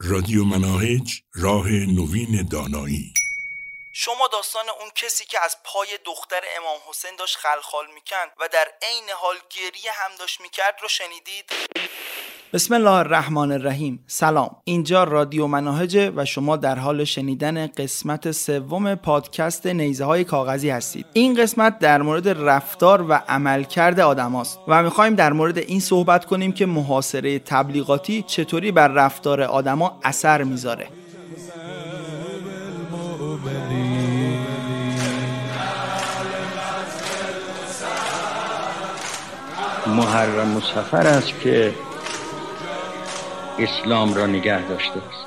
رادیو مناهج، راه نوین دانایی. شما داستان اون کسی که از پای دختر امام حسین داشت خلخال میکند و در عین حال گریه هم داشت میکرد رو شنیدید؟ بسم الله الرحمن الرحیم. سلام، اینجا رادیو مناهج و شما در حال شنیدن قسمت سوم پادکست نیزه های کاغذی هستید. این قسمت در مورد رفتار و عملکرد آدماست و میخوایم در مورد این صحبت کنیم که محاصره تبلیغاتی چطوری بر رفتار آدما اثر میذاره. محرم و صفر است که اسلام را نگه داشته است.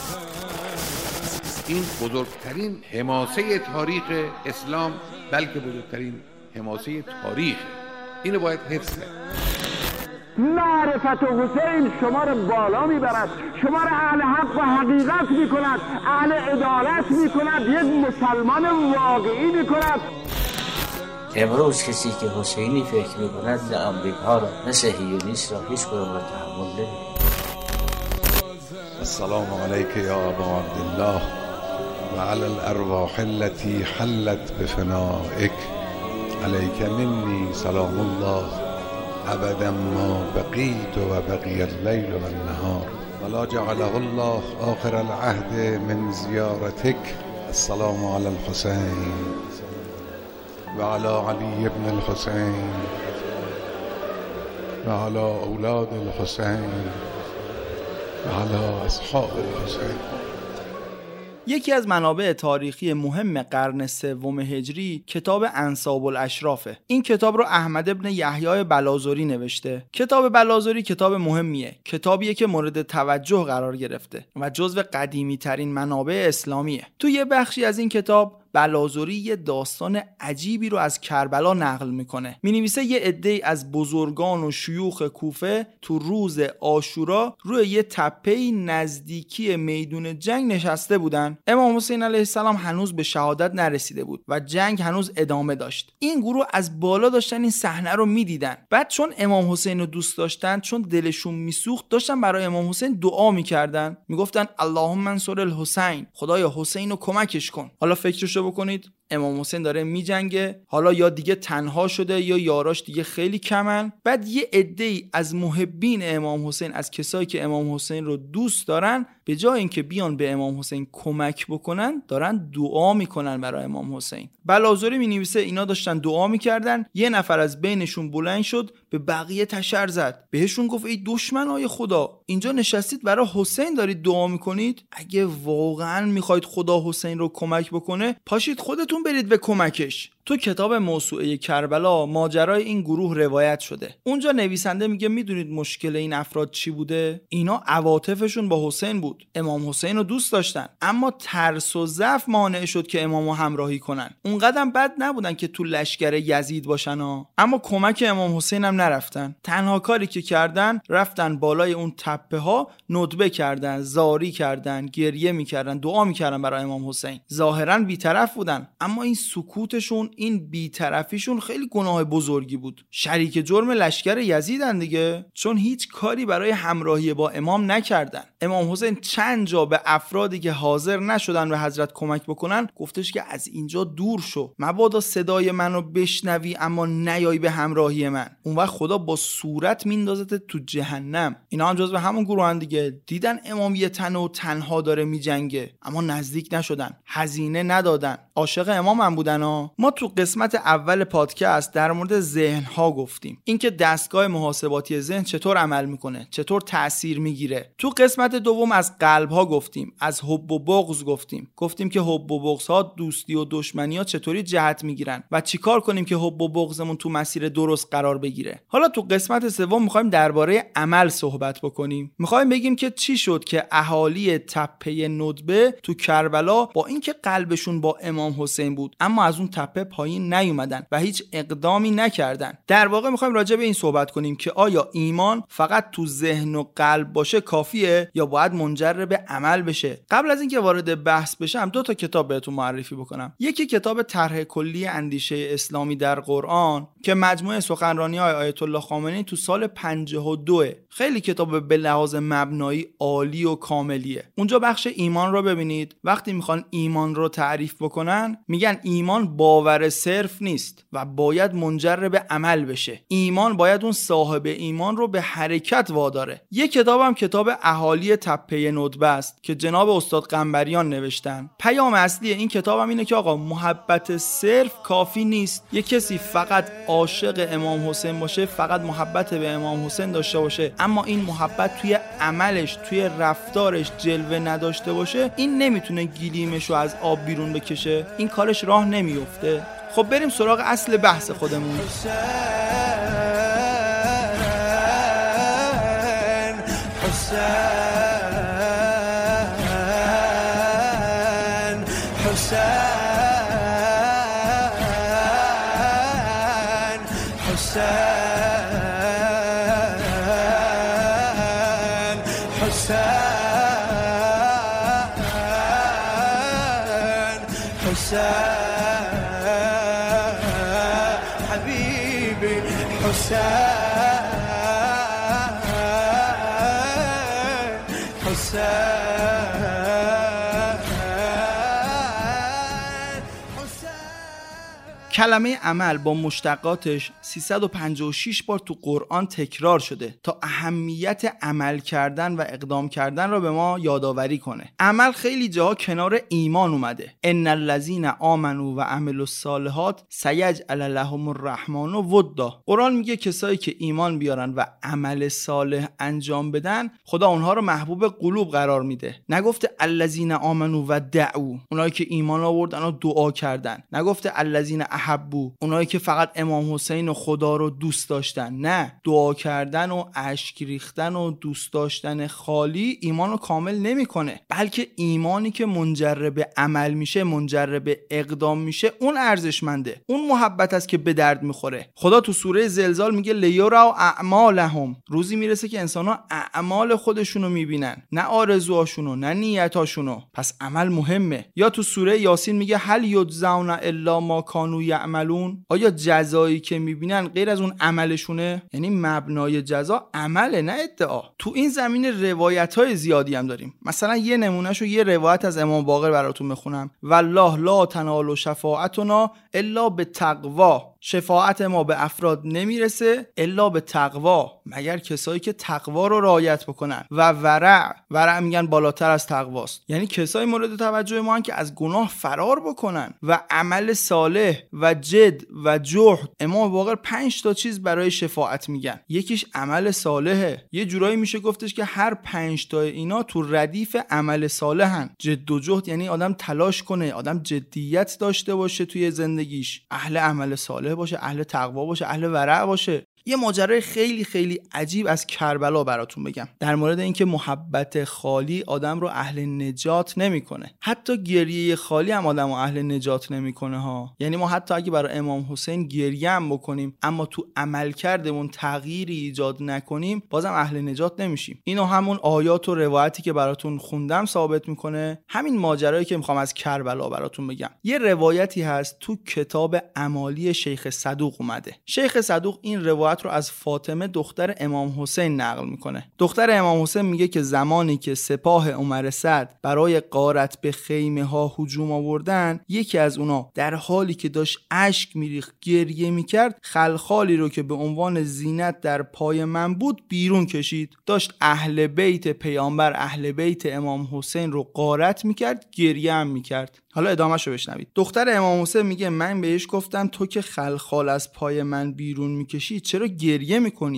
این بزرگترین حماسه تاریخ اسلام، بلکه بزرگترین حماسه تاریخ، اینو باید حفظ کرد. معرفت حسین شما را بالا میبرد، شما را اهل حق و حقیقت میکند، اهل عدالت میکند، یک مسلمان واقعی میکند. امروز کسی که حسینی فکر میکند نه امریکا را نه صهیونیست را هیچ کدام را تحمل نمی‌کند. السلام علیک یا ابا عبدالله و علی الارواح التي حلت بفنائک، علیک منی سلام الله ابدا ما بقیت و بقی اللیل و النهار ولا جعله الله آخر العهد من زیارتک. السلام علی الحسین و علی علی ابن الحسین و علی اولاد الحسین و علی اصحاب الحسین. یکی از منابع تاریخی مهم قرن سوم هجری کتاب انساب الاشرافه. این کتاب رو احمد ابن یحیی بلاذری نوشته. کتاب بلاذری کتاب مهمیه، کتابیه که مورد توجه قرار گرفته و جزو قدیمی ترین منابع اسلامیه. تو یه بخشی از این کتاب بلاذری یه داستان عجیبی رو از کربلا نقل میکنه. مینویسه یه عده‌ای از بزرگان و شیوخ کوفه تو روز عاشورا روی یه تپه‌ای نزدیکی میدون جنگ نشسته بودن. امام حسین علیه السلام هنوز به شهادت نرسیده بود و جنگ هنوز ادامه داشت. این گروه از بالا داشتن این صحنه رو میدیدن. بعد چون امام حسین رو دوست داشتن، چون دلشون میسوخت، داشتن برای امام حسین دعا میکردن. میگفتن اللهم انصر الحسین، خدایا حسین رو کمکش کن. حالا فکرشو بکنید، امام حسین داره میجنگه، حالا یا دیگه تنها شده یا یاراش دیگه خیلی کمن. بعد یه عده‌ای از محبین امام حسین، از کسایی که امام حسین رو دوست دارن، به جای اینکه بیان به امام حسین کمک بکنن، دارن دعا میکنن برای امام حسین. بلاذری مینویسه اینا داشتن دعا میکردن، یه نفر از بینشون بلند شد به بقیه تشر زد، بهشون گفت ای دشمنای خدا، اینجا نشستید برای حسین دارید دعا میکنید؟ اگه واقعا میخواید خدا حسین رو کمک بکنه، پاشید خودتون برید به کمکش. تو کتاب موسوعه کربلا ماجرای این گروه روایت شده. اونجا نویسنده میگه میدونید مشکل این افراد چی بوده؟ اینا عواطفشون با حسین بود. امام حسین رو دوست داشتن، اما ترس و ضعف مانع شد که امامو همراهی کنن. اونقدرم بد نبودن که تو لشکر یزید باشن اما کمک امام حسین هم نرفتن. تنها کاری که کردن رفتن بالای اون تپه ها ندبه کردن، زاری کردن، گریه میکردن، دعا میکردن برای امام حسین. ظاهرا بی‌طرف بودن، اما این سکوتشون، این بی‌طرفیشون خیلی گناه بزرگی بود. شریک جرم لشکر یزیدن دیگه، چون هیچ کاری برای همراهی با امام نکردن. امام حسین چند جا به افرادی که حاضر نشدن به حضرت کمک بکنن گفتش که از اینجا دور شو، مبادا صدای منو بشنوی اما نیای به همراهی من، اون وقت خدا با صورت میندازت تو جهنم. اینا هم جزو همون گروهن دیگه. دیدن امام یه تنها داره میجنگه اما نزدیک نشدن، هزینه ندادن، عاشق امام هم بودن ما تو قسمت اول پادکست در مورد ذهن‌ها گفتیم، اینکه دستگاه محاسباتی ذهن چطور عمل میکنه، چطور تأثیر میگیره. تو قسمت دوم از قلب‌ها گفتیم، از حب و بغض گفتیم که حب و بغض‌ها، دوستی و دشمنی‌ها چطوری جهت میگیرن و چیکار کنیم که حب و بغضمون تو مسیر درست قرار بگیره. حالا تو قسمت سوم می‌خوایم درباره عمل صحبت بکنیم. می‌خوایم بگیم که چی شد که اهالی تپه ندبه تو کربلا با اینکه قلبشون با امام حسین بود، اما از اون تپه پایین نیومدن و هیچ اقدامی نکردن. در واقع میخوایم راجع به این صحبت کنیم که آیا ایمان فقط تو ذهن و قلب باشه کافیه یا باید منجر به عمل بشه؟ قبل از اینکه وارد بحث بشم 2 تا کتاب بهتون معرفی بکنم. یکی کتاب طرح کلی اندیشه اسلامی در قرآن که مجموعه سخنرانی‌های آیت الله خامنه‌ای تو سال 52. خیلی کتاب به لحاظ مبنایی عالی و کاملیه. اونجا بخش ایمان رو ببینید. وقتی میخوان ایمان رو تعریف بکنن میگن ایمان باور صرف نیست و باید منجر به عمل بشه. ایمان باید اون صاحب ایمان رو به حرکت واداره. یک کتابم کتاب اهالی تپه ندبه است که جناب استاد قنبریان نوشتن. پیام اصلی این کتابم اینه که آقا محبت صرف کافی نیست. یک کسی فقط عاشق امام حسین باشه، فقط محبت به امام حسین داشته باشه، اما این محبت توی عملش، توی رفتارش جلوه نداشته باشه، این نمیتونه گلیمشو از آب بیرون بکشه، این کارش راه نمیفته. خب بریم سراغ اصل بحث خودمون. حبيبي حسين کلمه عمل با مشتقاتش 356 بار تو قرآن تکرار شده تا اهمیت عمل کردن و اقدام کردن را به ما یادآوری کنه. عمل خیلی جاها کنار ایمان اومده. ان الذین آمنوا و عملوا الصالحات سیجعل لهم الرحمن ودا. قرآن میگه کسایی که ایمان بیارن و عمل صالح انجام بدن خدا اونها رو محبوب قلوب قرار میده. نگفته الذین آمنوا و دعوا، اونایی که ایمان آوردن و دعا کردن. نگفته الذین احبوا، اونایی که فقط امام حسین و خدا رو دوست داشتن. نه، دعا کردن و اشک ریختن و دوست داشتن خالی ایمان رو کامل نمیکنه، بلکه ایمانی که منجر به عمل میشه، منجر به اقدام میشه، اون ارزشمنده، اون محبت است که به درد میخوره. خدا تو سوره زلزال میگه لیروا اعمالهم، روزی میرسه که انسان‌ها اعمال خودشونو میبینن، نه آرزوهاشونو، نه نیتاشونو. پس عمل مهمه. یا تو سوره یاسین میگه هل یجزون الا ما کانوا یعملون، آیا جزایی که میبینن غیر از اون عملشونه؟ یعنی مبنای جزا عمله، نه ادعا. تو این زمینه روایت‌های زیادی هم داریم. مثلا یه نمونهشو یه روایت از امام باقر براتون بخونم. والله لا تنال شفاعتنا الا بالتقوا، شفاعت ما به افراد نمیرسه الا به تقوا، مگر کسایی که تقوا رو رعایت بکنن. و ورع میگن بالاتر از تقواست، یعنی کسایی مورد توجه ما هن که از گناه فرار بکنن و عمل صالح و جد و جهد. امام باقر 5 تا چیز برای شفاعت میگن، یکیش عمل صالحه. یه جورایی میشه گفتش که هر 5 تا اینا تو ردیف عمل صالحن. جد و جهد یعنی آدم تلاش کنه، آدم جدیت داشته باشه توی زندگیش، اهل عمل صالح باشه، اهل تقوا باشه، اهل ورع باشه. یه ماجرای خیلی خیلی عجیب از کربلا براتون بگم در مورد اینکه محبت خالی آدم رو اهل نجات نمیکنه. حتی گریه خالی هم آدم رو اهل نجات نمیکنه ها. یعنی ما حتی اگه برای امام حسین گریه هم بکنیم اما تو عملکردمون تغییری ایجاد نکنیم، بازم اهل نجات نمیشیم. اینو همون آیات و روایتی که براتون خوندم ثابت میکنه. همین ماجرایی که میخوام از کربلا براتون بگم. یه روایتی هست تو کتاب اعمالی شیخ صدوق اومده. شیخ صدوق این روایت رو از فاطمه دختر امام حسین نقل میکنه. دختر امام حسین میگه که زمانی که سپاه عمر سعد برای غارت به خیمه ها هجوم آوردن، یکی از اونا در حالی که داشت اشک میریخت، گریه میکرد، خلخالی رو که به عنوان زینت در پای من بود بیرون کشید. داشت اهل بیت پیامبر، اهل بیت امام حسین رو غارت میکرد، گریه هم میکرد. حالا ادامه‌شو بشنوید. دختر امام حسین میگه من بهش گفتم تو که خلخال از پای من بیرون میکشی چرا گریه میکنی؟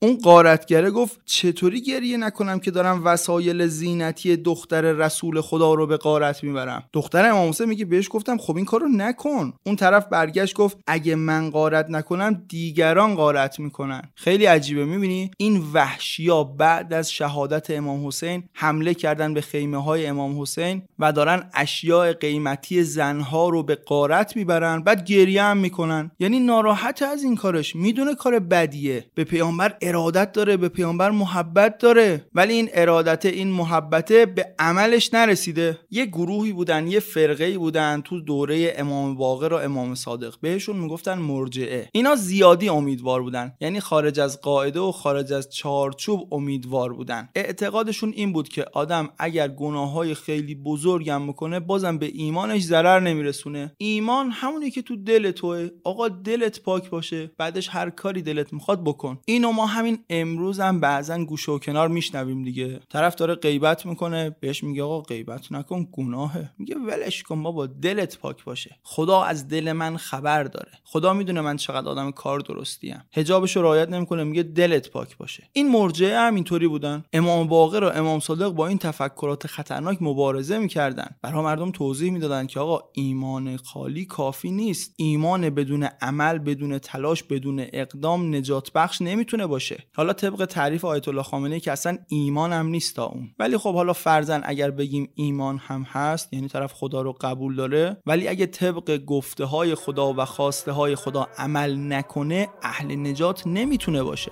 اون غارتگره گفت چطوری گریه نکنم که دارم وسایل زینتی دختر رسول خدا رو به غارت میبرم؟ دختر امام حسین میگه بهش گفتم خب این کارو نکن. اون طرف برگشت گفت اگه من غارت نکنم دیگران غارت میکنن. خیلی عجیبه. میبینی این وحشیا بعد از شهادت امام حسین حمله کردن به خیمه های امام حسین و دارن اشیاء قیمتی زنها رو به غارت میبرن، بعد گریه هم میکنن. یعنی ناراحت از این کارش، میدونه کار بدیه، به پیامبر ارادت داره، به پیامبر محبت داره، ولی این ارادت، این محبته به عملش نرسیده. یه گروهی بودن، یه فرقه‌ای بودن تو دوره امام باقر و امام صادق، بهشون میگفتن مرجعه. اینا زیادی امیدوار بودن، یعنی خارج از قاعده و خارج از چارچوب امیدوار بودن. اعتقادشون این بود که آدم اگر گناههای خیلی بزرگ هم میکنه بازم به ایمانش ضرر نمیرسونه. ایمان همونی که تو دل توئه. آقا دلت پاک باشه، بعدش هر کاری دلت میخواد بکن. اینو ما همین امروز هم بعضن گوشه و کنار میشنویم دیگه. طرف داره غیبت میکنه، بهش میگه آقا غیبت نکن، گناهه. میگه ولش کن بابا، دلت پاک باشه. خدا از دل من خبر داره، خدا میدونه من چقدر آدم کار درستیم. حجابشو رعایت نمیکنه، میگه دلت پاک باشه. این مرجعه هم اینطوری بودن. امام باقر و امام صادق با این تفکرات خطرناک مبارزه میکردن. برای مردم توضیح میدادن که آقا ایمان خالی کافی نیست. ایمان بدون عمل، بدون تلاش، بدون اقدام نجات بخش نمیتونه باشه. حالا طبق تعریف آیت الله خامنه‌ای که اصلا ایمان هم نیست تا اون، ولی خب حالا فرضاً اگر بگیم ایمان هم هست، یعنی طرف خدا رو قبول داره، ولی اگه طبق گفته های خدا و خواسته های خدا عمل نکنه، اهل نجات نمیتونه باشه.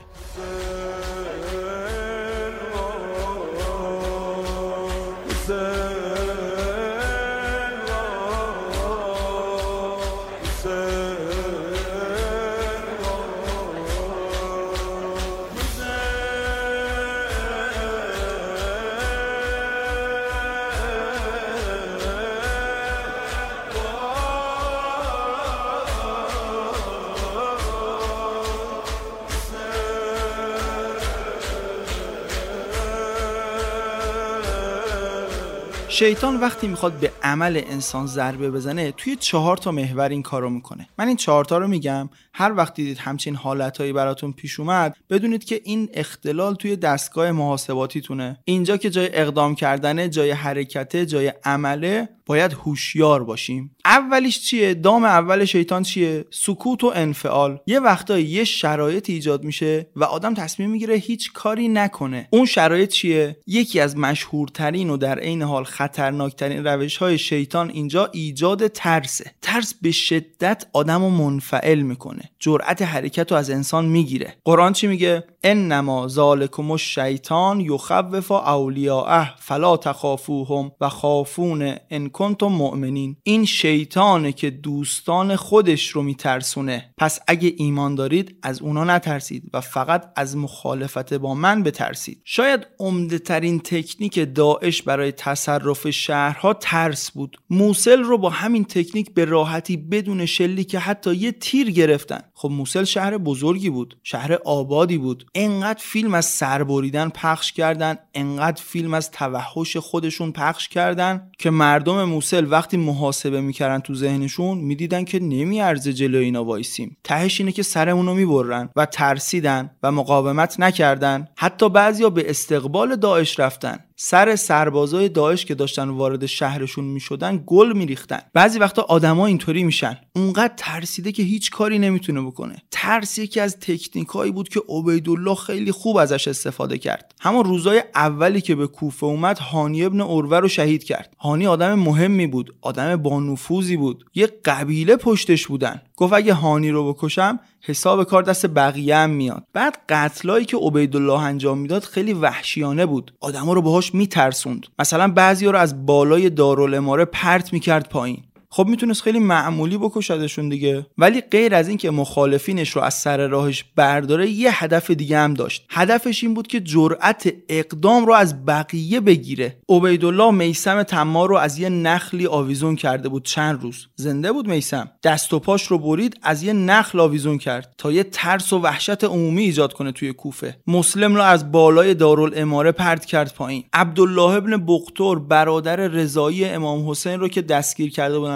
شیطان وقتی میخواد به عمل انسان ضربه بزنه توی 4 تا محور این کارو میکنه. من این 4 تا رو میگم، هر وقت دیدید همچین حالتایی براتون پیش اومد بدونید که این اختلال توی دستگاه محاسباتیتونه. اینجا که جای اقدام کردنه، جای حرکته، جای عمله، باید هوشیار باشیم. اولیش چیه؟ دام اول شیطان چیه؟ سکوت و انفعال. یه وقتایی یه شرایط ایجاد میشه و آدم تصمیم میگیره هیچ کاری نکنه. اون شرایط چیه؟ یکی از مشهورترین و در عین حال خطرناکترین روش‌های شیطان اینجا ایجاد ترسه. ترس به شدت آدمو منفعل میکنه، جرأت حرکت رو از انسان میگیره. قرآن چی میگه؟ انما ذالکم الشیطان یخوف اولیاءه فلا تخافوهم و خافون ان کنتم مؤمنین. این شیطانه که دوستان خودش رو میترسونه، پس اگه ایمان دارید از اونا نترسید و فقط از مخالفت با من بترسید. شاید عمده ترین تکنیک داعش برای تصرف شهرها ترس بود. موصل رو با همین تکنیک به راحتی بدون شلیک حتی یه تیر گرفتن. خب موصل شهر بزرگی بود، شهر آبادی بود. انقدر فیلم از سربریدن پخش کردن، انقدر فیلم از توحش خودشون پخش کردن که مردم موصل وقتی محاسبه میکردن تو ذهنشون میدیدن که نمیارزه جلوی اینا وایسیم. تهش اینه که سرمونو میبرن و ترسیدن و مقاومت نکردن. حتی بعضیا به استقبال داعش رفتن، سر سربازای داعش که داشتن وارد شهرشون میشدن گل میریختن. بعضی وقتا آدما اینطوری میشن، اونقدر ترسیده که هیچ کاری نمیتونه بکنه. ترس یکی از تکنیکایی بود که عبیدالله خیلی خوب ازش استفاده کرد. همون روزای اولی که به کوفه اومد، هانی ابن عروه رو شهید کرد. هانی آدم مهمی بود، آدم با نفوذی بود، یه قبیله پشتش بودن. گفت اگه هانی رو بکشم حساب کار دست بقیه هم میاد. بعد قتلایی که عبیدالله انجام میداد خیلی وحشیانه بود، آدما رو باهاش میترسوند. مثلا بعضیا رو از بالای دارالاماره پرت میکرد پایین. خب میتونست خیلی معمولی بکشدشون دیگه، ولی غیر از این که مخالفینش رو از سر راهش برداره، یه هدف دیگه هم داشت. هدفش این بود که جرأت اقدام رو از بقیه بگیره. عبیدالله میثم تمار رو از یه نخلی آویزون کرده بود، چند روز زنده بود میثم، دست و پاش رو برید از یه نخل آویزون کرد تا یه ترس و وحشت عمومی ایجاد کنه توی کوفه. مسلم رو از بالای دارالاماره پرت کرد پایین. عبدالله ابن بختور برادر رضایی امام حسین رو که دستگیر کرده بودن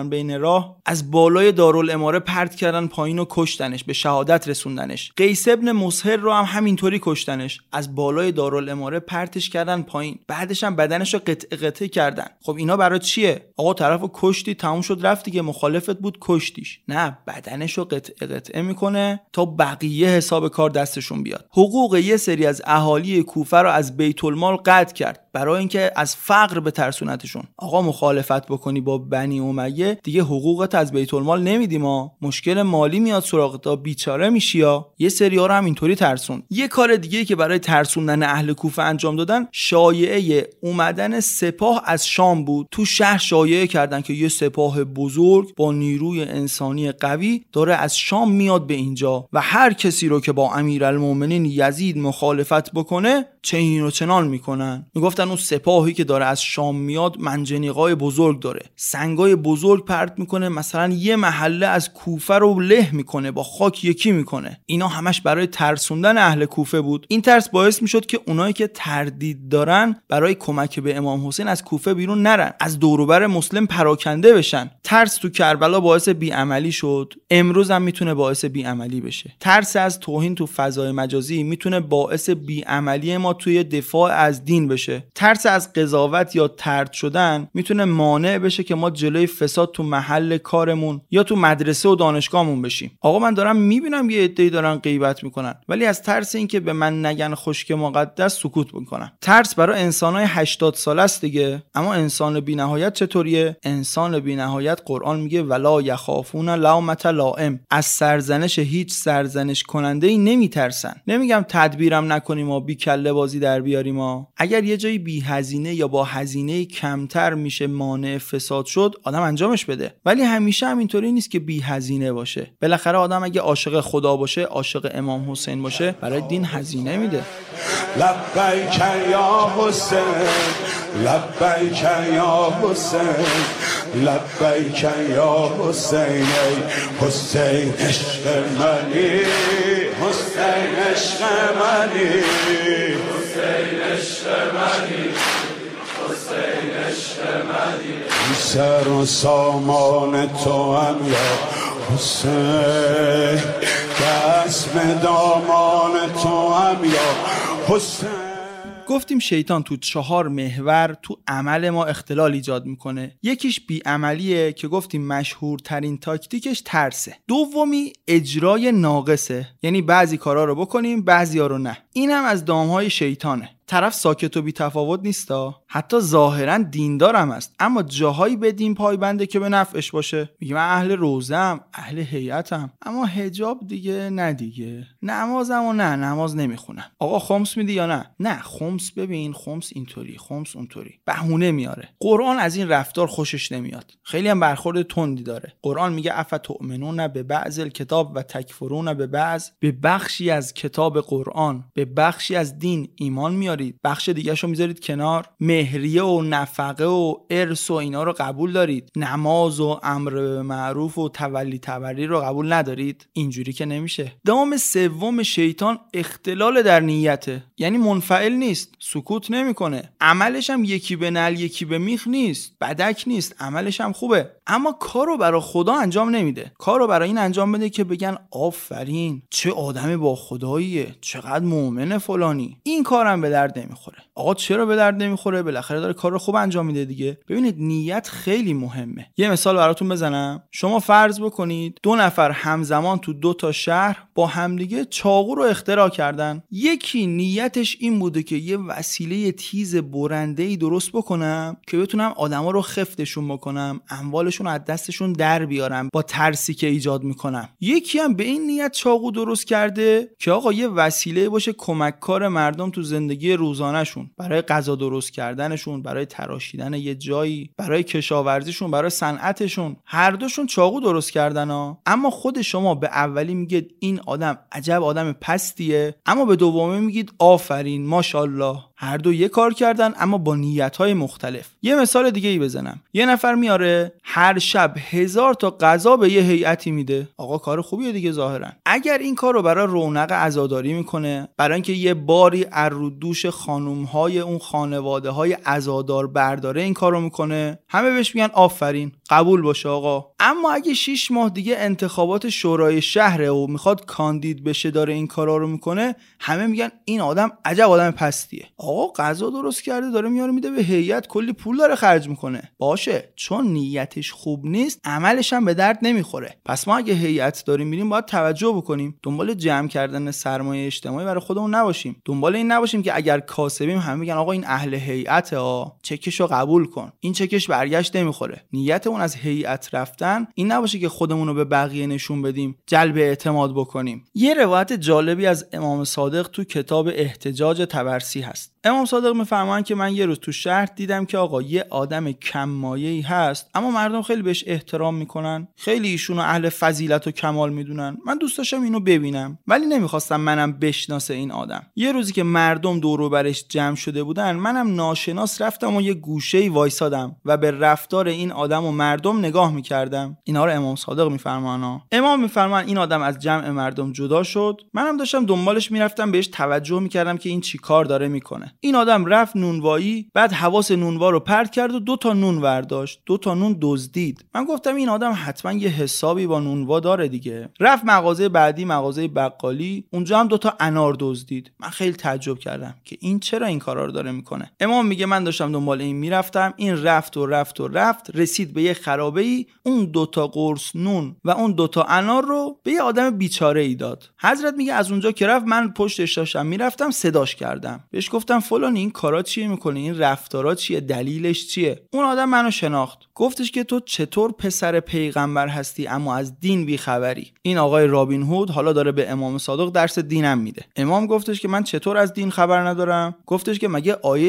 بودن بین راه، از بالای دارالاماره پرت کردن پایین و کشتنش، به شهادت رسوندنش. قیس ابن مسهر رو هم همینطوری کشتنش، از بالای دارالاماره پرتش کردن پایین، بعدش هم بدنش رو قطعه قطعه کردن. خب اینا برای چیه؟ آقا طرفو کشتی، تموم شد رفت دیگه، مخالفت بود کشتیش. نه، بدنش رو قطعه قطعه میکنه تا بقیه حساب کار دستشون بیاد. حقوق یه سری از اهالی کوفه رو از بیت المال قطع کرد برای اینکه از فقر بترسونتشون. آقا مخالفت بکنی با بنی امیه دیگه حقوقت از بیت المال نمیدیم، ما مشکل مالی میاد سراغت، بیچاره میشی. یه سری‌ها رو هم اینطوری ترسون. یه کار دیگه که برای ترسوندن اهل کوفه انجام دادن، شایعه اومدن سپاه از شام بود. تو شهر شایعه کردن که یه سپاه بزرگ با نیروی انسانی قوی داره از شام میاد به اینجا و هر کسی رو که با امیرالمومنین یزید مخالفت بکنه چنین و چنان میکنن. میگفتن اون سپاهی که داره از شام میاد منجنیقای بزرگ داره، سنگای بزرگ پرت میکنه، مثلا یه محله از کوفه رو له میکنه، با خاک یکی میکنه. اینا همش برای ترسوندن اهل کوفه بود. این ترس باعث میشد که اونایی که تردید دارن برای کمک به امام حسین از کوفه بیرون نرن، از دور و بر مسلم پراکنده بشن. ترس تو کربلا باعث بیعملی شد، امروز هم میتونه باعث بیعملی بشه. ترس از توهین تو فضای مجازی میتونه باعث بیعملی ما توی دفاع از دین بشه. ترس از قضاوت یا طرد شدن میتونه مانع بشه که ما جلوی فساد تو محل کارمون یا تو مدرسه و دانشگاهمون بشیم. آقا من دارم میبینم یه عده‌ای دارن غیبت میکنن، ولی از ترس اینکه به من نگن خشک مقدس سکوت میکنن. ترس برای انسانای 80 ساله است دیگه. اما انسان بی‌نهایت چطوریه؟ انسان بی‌نهایت قرآن میگه ولا یخافون لومة لائم، از سرزنش هیچ سرزنش کننده‌ای نمیترسن. نمیگم تدبیرم نکنیم و بی کله بازی در بیاریم ها. اگر یه جایی بی هزینه یا با هزینه کمتر میشه مانع فساد شد، آدم انجامش بده. ولی همیشه هم اینطوری نیست که بی هزینه باشه. بالاخره آدم اگه عاشق خدا باشه، عاشق امام حسین باشه، برای دین هزینه میده. لبیک یا حسین، لبیک یا حسین، لبیک یا حسین، حسین عشق منی، حسین عشق منی، حسین عشق منی، حسین عشق منی. سر و سامان تو هم یا حسین، دست دامان تو هم یا حسین. گفتیم شیطان تو 4 محور تو عمل ما اختلال ایجاد میکنه. یکیش بیعملیه که گفتیم مشهورترین تاکتیکش ترسه. دومی اجرای ناقصه، یعنی بعضی کارا رو بکنیم بعضی ها رو نه. این هم از دامهای شیطانه. طرف ساکت و بی تفاوت نیستا، حتی ظاهرا دیندارم است، اما جاهایی به دین پایبنده که به نفعش باشه. میگه من اهل روزم، اهل هیئتم، اما حجاب دیگه نه دیگه، نمازم و نه، نماز نمیخونم. آقا خمس میدی یا نه؟ نه خمس، ببین خمس اینطوری، خمس اونطوری، بهونه میاره. قرآن از این رفتار خوشش نمیاد، خیلی هم برخورد تندی داره. قرآن میگه افتؤمنون ببعض الکتاب و تکفرون ببعض، به بخشی از کتاب قرآن، به بخشی از دین ایمان میاره، بخش دیگه شو میذارید کنار. مهریه و نفقه و ارث و اینا رو قبول دارید، نماز و امر به معروف و تولی تبری رو قبول ندارید. اینجوری که نمیشه. دام سوم شیطان اختلال در نیته، یعنی منفعل نیست، سکوت نمیکنه، عملش هم یکی به نل یکی به میخ نیست، بدک نیست، عملش هم خوبه، اما کارو برای خدا انجام نمیده. کارو برای این انجام بده که بگن آفرین چه آدمی با خداییه، چقدر مؤمن فلانی. این کارم به درد نمیخوره. آقا چرا به درد نمیخوره؟ بالاخره داره کار رو خوب انجام میده دیگه. ببینید نیت خیلی مهمه. یه مثال براتون بزنم. شما فرض بکنید 2 نفر همزمان تو 2 تا شهر با همدیگه چاقو رو اختراع کردن. یکی نیتش این بوده که یه وسیله تیز برنده‌ای درست بکنم که بتونم آدما رو خفتشون بکنم، اموالشون رو از دستشون در بیارم با ترسی که ایجاد میکنم. یکی هم به این نیت چاقو درست کرده که آقا یه وسیله باشه کمککار مردم تو زندگی روزانه‌شون، برای غذا درست کردنشون، برای تراشیدن یه جایی، برای کشاورزیشون، برای صنعتشون. هر دوشون چاقو درست کردن ها. اما خود شما به اولی میگید این آدم عجب آدم پستیه، اما به دومی میگید آفرین ماشاءالله. هر دو یه کار کردن اما با نیت‌های مختلف. یه مثال دیگه ای بزنم. یه نفر میاره هر شب 1000 تا غذا به یه هیئتی میده. آقا کار خوبیه دیگه ظاهرا. اگر این کارو برای رونق عزاداری میکنه، برای اینکه یه باری از رو دوش خانوم‌ها خونهای اون خانواده های عزادار برداره این کارو میکنه، همه بهش میگن آفرین، قبول باشه آقا. اما اگه 6 ماه دیگه انتخابات شورای شهره و میخواد کاندید بشه داره این کارا رو میکنه، همه میگن این آدم عجب آدم پستیه. آقا غذا درست کرده داره میاره میده به هیئت، کلی پول داره خرج میکنه. باشه، چون نیتش خوب نیست عملش هم به درد نمیخوره. پس ما اگه هیئت داریم میریم باید توجه بکنیم، دنبال جمع کردن سرمایه اجتماعی برای خودمون نباشیم. دنبال این نباشیم که اگر کاسبیم همه میگن آقا این اهل هیئته، چکشو قبول کن. این چکش برگشت نمیخوره. نیتمون از هیئت رفتن این نباشه که خودمون رو به بقیه نشون بدیم، جلب اعتماد بکنیم. یه روایت جالبی از امام صادق تو کتاب احتجاج طبرسی هست. امام صادق میفرمایند که من یه روز تو شهر دیدم که آقا یه آدم کم مایه‌ای هست اما مردم خیلی بهش احترام میکنن، خیلی ایشونو اهل فضیلت و کمال میدونن. من دوست داشتم اینو ببینم ولی نمیخواستم منم بشناسه این آدم. یه روزی که مردم دور و برش جمع شده بودن منم ناشناس رفتم و یه گوشه‌ای وایسادم و به رفتار این آدم و مردم نگاه میکردم. اینا رو امام صادق میفرمایند. امام میفرمایند این آدم از جمع مردم جدا شد، منم داشتم دنبالش میرفتم، بهش توجه میکردم که این چی کار داره میکنه. این آدم رفت نونوایی، بعد حواس نونوا رو پرت کرد و 2 تا نون برداشت، 2 تا نون دزدید. من گفتم این آدم حتما یه حسابی با نونوا داره دیگه. رفت مغازه بعدی، مغازه بقالی، اونجا هم 2 تا انار دزدید. من خیلی تعجب کردم که این چرا این کارا رو داره میکنه. امام میگه من داشتم دنبال این میرفتم، این رفت و رفت و رفت، رسید به یه خرابه‌ای، اون 2 تا قرص نون و اون 2 تا انار رو به یه آدم بیچاره‌ای داد. حضرت میگه از اونجا که رفت من پشتش داشتم میرفتم، صداش کردم، بهش گفتم فلان این کارا چیه میکنی، این رفتارا چیه، دلیلش چیه؟ اون آدم منو شناخت، گفتش که تو چطور پسر پیغمبر هستی اما از دین بیخبری. این آقای رابین هود حالا داره به امام صادق درس دینم میده. امام گفتش که من چطور از دین خبر ندارم؟ گفتش که مگه آیه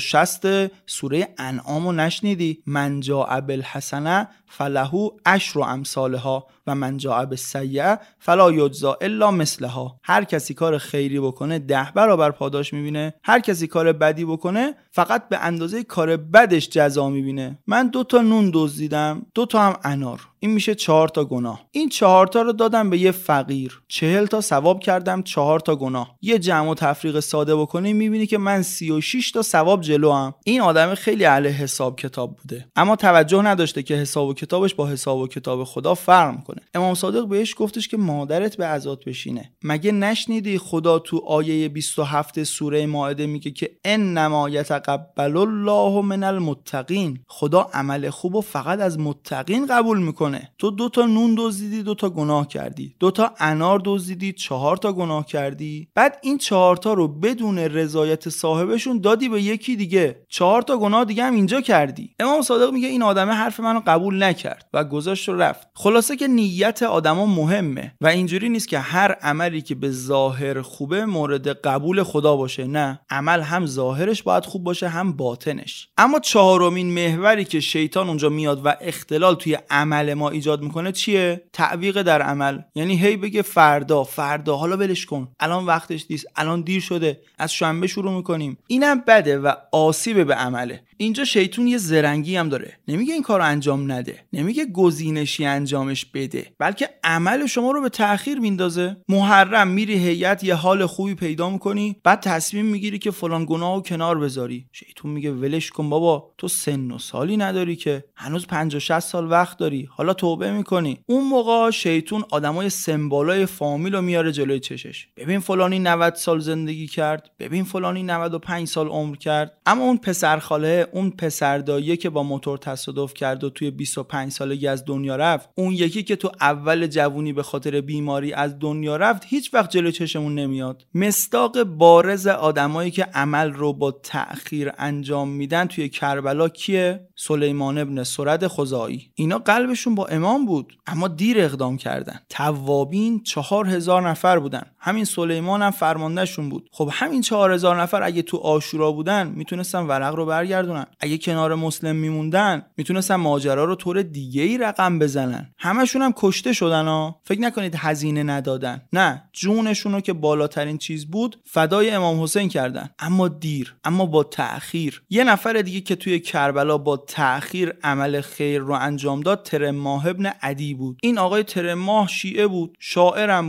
160 سوره انعامو نشنیدی؟ من جاء بالحسنه فله عشر امثالها و من جاء بالسیئه فلا یجزی الا مثلها. هر کسی کار خیری بکنه 10 برابر پاداش میبینه، هر کسی کار بدی بکنه فقط به اندازه کار بدش جزا میبینه. من 2 تا نون دزدیدم، 2 تا هم انار، این میشه 4 تا گناه. این 4 تا رو دادم به یه فقیر، 40 تا ثواب کردم، 4 تا گناه. یه جمع و تفریق ساده بکنی میبینی که من 36 تا ثواب جلوام. این آدم خیلی اهل حساب کتاب بوده اما توجه نداشته که حساب و کتابش با حساب و کتاب خدا فرق میکنه. امام صادق بهش گفتش که مادرت به عزات بشینه. مگه نشنیدی خدا تو آیه 27 سوره مائده میگه که انما یتقبل الله من المتقین، خدا عمل خوبو فقط از متقین قبول میکنه. تو 2 تا نون دزدیدی، 2 تا گناه کردی، 2 تا انار دزدیدی، 4 تا گناه کردی، بعد این 4 تا رو بدون رضایت صاحبشون دادی به یکی دیگه، 4 تا گناه دیگه هم اینجا کردی. امام صادق میگه این آدمه حرف منو قبول نکرد و گذاشت و رفت. خلاصه که نیت آدما مهمه و اینجوری نیست که هر عملی که به ظاهر خوبه مورد قبول خدا باشه. نه، عمل هم ظاهرش باید خوب باشه هم باطنش. اما 4مین محوری که شیطان اونجا میاد و اختلال توی عمل ما ایجاد میکنه چیه؟ تعویق در عمل. یعنی هی بگه فردا حالا ولش کن، الان وقتش نیست، الان دیر شده، از شنبه شروع میکنیم. اینم بده و آسیب به عمله. اینجا شیطان یه زرنگی هم داره، نمیگه این کارو انجام نده، نمیگه گزینشی انجامش بده، بلکه عمل شما رو به تأخیر میندازه. محرم میری هیئت یه حال خوبی پیدا میکنی، بعد تصمیم میگیری که فلان گناهو کنار بذاری. شیطان میگه ولش کن بابا، تو سن و سالی نداری که، هنوز 50-60 سال وقت داری، حالا توبه میکنی. اون موقع شیطان آدمای سمبالای فامیل رو میاره جلوی چشش. ببین فلانی 90 سال زندگی کرد، ببین فلانی 95 سال عمر کرد، اما اون پسر خاله، اون پسر داییه که با موتور تصادف کرد و توی 25 سالگی از دنیا رفت، اون یکی که تو اول جوونی به خاطر بیماری از دنیا رفت، هیچ وقت جلوی چشمون نمیاد. مصداق بارز آدمایی که عمل رو با تأخیر انجام میدن توی کربلا کیه؟ سلیمان ابن سرد خزاعی. اینا قلبشون با امام بود اما دیر اقدام کردن. توابین 4000 نفر بودن، همین سلیمان هم فرماندهشون بود. خب همین 4000 نفر اگه تو عاشورا بودن میتونستن ورق رو برگردونن، اگه کنار مسلم میموندن میتونستن ماجرا رو طور دیگه‌ای رقم بزنن. همشون هم کشته شدن ها. فکر نکنید هزینه ندادن، نه، جونشون رو که بالاترین چیز بود فدای امام حسین کردن، اما دیر، اما با تأخیر. یه نفر دیگه که توی کربلا با تأخیر عمل خیر رو انجام داد ترماه ابن عدی بود. این آقای ترماه شیعه بود، شاعرم بود،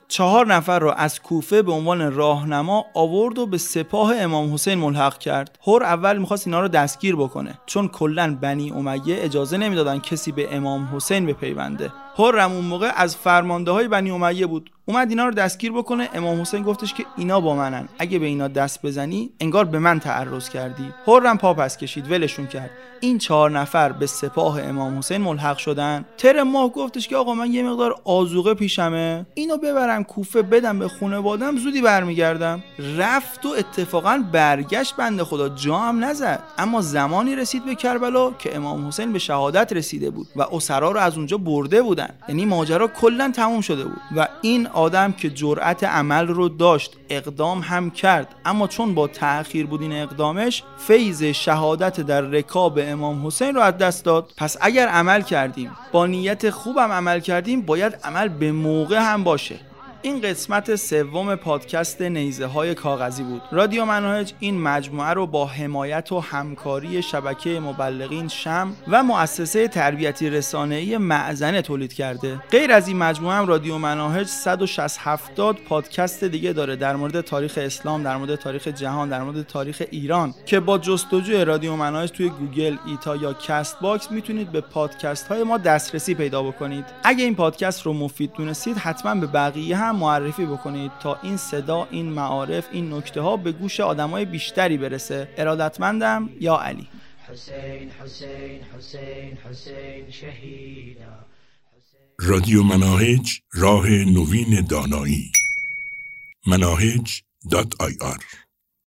4 نفر را از کوفه به عنوان راهنما آورد و به سپاه امام حسین ملحق کرد. هر اول می‌خواست اینا رو دستگیر بکنه، چون کلاً بنی امیه اجازه نمیدادن کسی به امام حسین بپیونده. هر اون موقع از فرمانده‌های بنی امیه بود. اومد اینا رو دستگیر بکنه. امام حسین گفتش که اینا با منن، اگه به اینا دست بزنی انگار به من تعرض کردی. هرم پا پس کشید، ولشون کرد. این 4 نفر به سپاه امام حسین ملحق شدن. تر ماه گفتش که آقا من یه مقدار آذوقه پیشمه، اینو ببرم کوفه بدم به خانواده‌ام، زودی برمیگردم. رفت و اتفاقا برگشت، بنده خدا جا هم نزد. اما زمانی رسید به کربلا که امام حسین به شهادت رسیده بود و اسرا رو از اونجا برده بودن، یعنی ماجرا کلا تموم شده بود. و این آدم که جرأت عمل رو داشت، اقدام هم کرد، اما چون با تأخیر بود این اقدامش، فیض شهادت در رکاب امام حسین رو از دست داد. پس اگر عمل کردیم، با نیت خوبم عمل کردیم، باید عمل به موقع هم باشه. این قسمت سوم پادکست نیزه های کاغذی بود. رادیو مناهج این مجموعه رو با حمایت و همکاری شبکه مبلغین شمع و مؤسسه تربیتی رسانه‌ای معزنه تولید کرده. غیر از این مجموعه هم رادیو مناهج 160 پادکست دیگه داره در مورد تاریخ اسلام، در مورد تاریخ جهان، در مورد تاریخ ایران، که با جستجوی رادیو مناهج توی گوگل، ایتا یا کست باکس میتونید به پادکست های ما دسترسی پیدا بکنید. اگه این پادکست رو مفید دونستید، حتما به بقیه هم معرفی بکنید تا این صدا، این معارف، این نکته ها به گوش آدمای بیشتری برسه. ارادتمندم، یا علی. حسین حسین حسین حسین شهیدا. رادیو مناهج، راه نوین دانایی. مناهج.ir